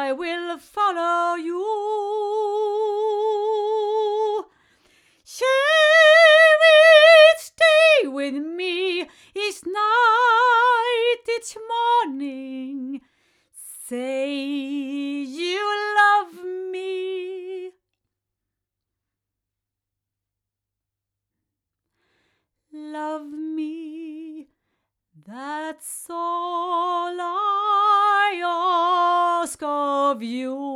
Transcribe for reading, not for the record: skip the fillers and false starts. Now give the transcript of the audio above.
I will follow you. She will stay with me each night, each morning. Say you love me. Love me, that's all I ask of you.